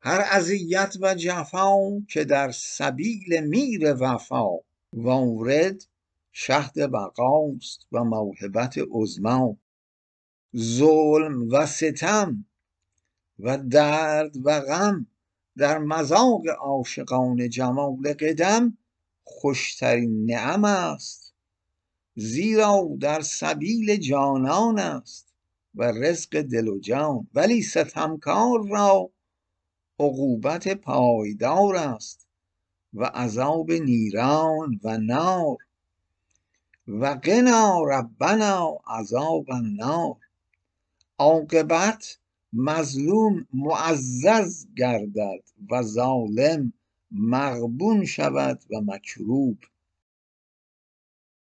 هر اذیت و جفا که در سبیل میر وفا، وارد شهد بقاست و موهبت عظمی. ظلم و ستم و درد و غم در مذاق عاشقان جمال قدم خوشترین نعم است، زیرا در سبیل جانان است و رزق دل و جان. ولی ستمکار را عقوبت پایدار است و عذاب نیران و نار. و قنا ربنا عذاب النار. عاقبت مظلوم معزز گردد و ظالم مغبون شود و مکروب.